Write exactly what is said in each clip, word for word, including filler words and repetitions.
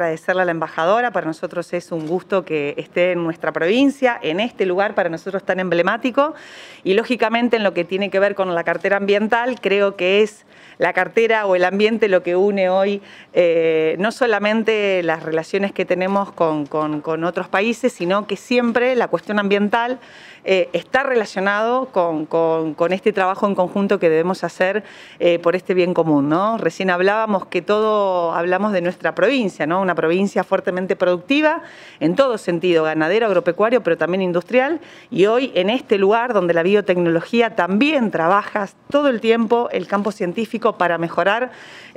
agradecerle a la embajadora. Para nosotros es un gusto que esté en nuestra provincia, en este lugar para nosotros tan emblemático. Y lógicamente en lo que tiene que ver con la cartera ambiental, creo que es la cartera o el ambiente lo que une hoy eh, no solamente las relaciones que tenemos con, con, con otros países, sino que siempre la cuestión ambiental eh, está relacionado con, con, con este trabajo en conjunto que debemos hacer eh, por este bien común, ¿no? Recién hablábamos que todo, hablamos de nuestra provincia, ¿no? Una provincia fuertemente productiva en todo sentido, ganadero, agropecuario, pero también industrial, y hoy en este lugar donde la biotecnología también trabaja todo el tiempo el campo científico para mejorar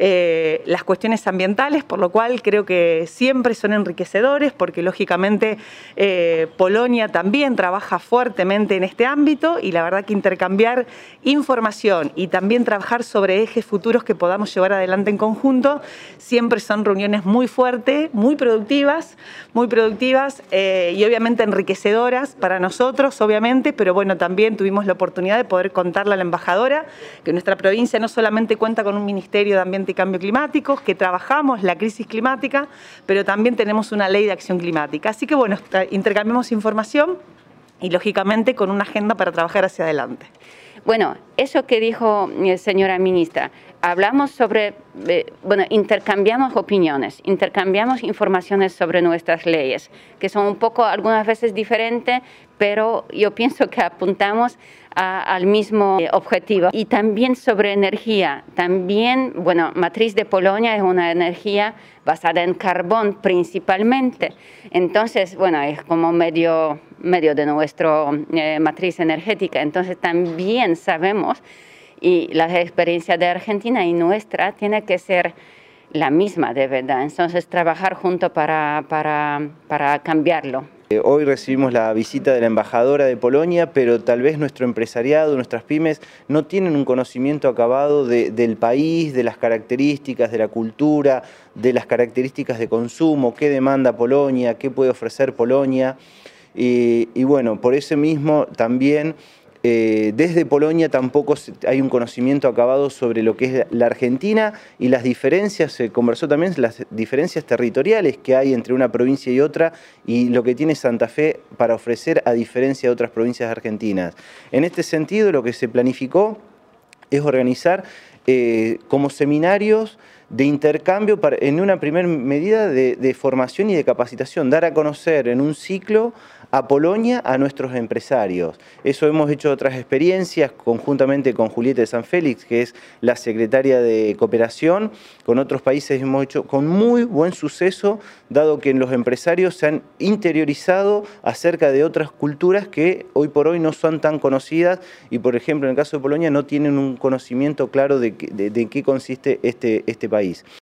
eh, las cuestiones ambientales, por lo cual creo que siempre son enriquecedores, porque lógicamente eh, Polonia también trabaja fuertemente en este ámbito, y la verdad que intercambiar información y también trabajar sobre ejes futuros que podamos llevar adelante en conjunto siempre son reuniones muy fuertes, muy productivas, muy productivas eh, y obviamente enriquecedoras para nosotros, obviamente, pero bueno, también tuvimos la oportunidad de poder contarle a la embajadora que nuestra provincia no solamente cuenta con un Ministerio de Ambiente y Cambio Climático, que trabajamos la crisis climática, pero también tenemos una ley de acción climática. Así que bueno, intercambiamos información y lógicamente con una agenda para trabajar hacia adelante. Bueno, eso que dijo señora ministra, hablamos sobre, eh, bueno, intercambiamos opiniones, intercambiamos informaciones sobre nuestras leyes, que son un poco algunas veces diferentes, pero yo pienso que apuntamos a, al mismo objetivo. Y también sobre energía, también, bueno, Matriz de Polonia es una energía basada en carbón principalmente, entonces, bueno, es como medio, medio de nuestra eh, matriz energética, entonces también sabemos, y la experiencia de Argentina y nuestra tiene que ser la misma de verdad, entonces trabajar juntos para, para, para cambiarlo. Hoy recibimos la visita de la embajadora de Polonia, pero tal vez nuestro empresariado, nuestras pymes, no tienen un conocimiento acabado de, del país, de las características, de la cultura, de las características de consumo, qué demanda Polonia, qué puede ofrecer Polonia. Y, y bueno, por eso mismo también Eh, desde Polonia tampoco hay un conocimiento acabado sobre lo que es la Argentina y las diferencias, se conversó también las diferencias territoriales que hay entre una provincia y otra y lo que tiene Santa Fe para ofrecer a diferencia de otras provincias argentinas. En este sentido, lo que se planificó es organizar eh, como seminarios de intercambio para, en una primera medida de, de formación y de capacitación, dar a conocer en un ciclo a Polonia a nuestros empresarios. Eso hemos hecho otras experiencias conjuntamente con Julieta de San Félix, que es la secretaria de Cooperación. Con otros países hemos hecho con muy buen suceso, dado que los empresarios se han interiorizado acerca de otras culturas que hoy por hoy no son tan conocidas y, por ejemplo, en el caso de Polonia no tienen un conocimiento claro de, de, de qué consiste este, este país.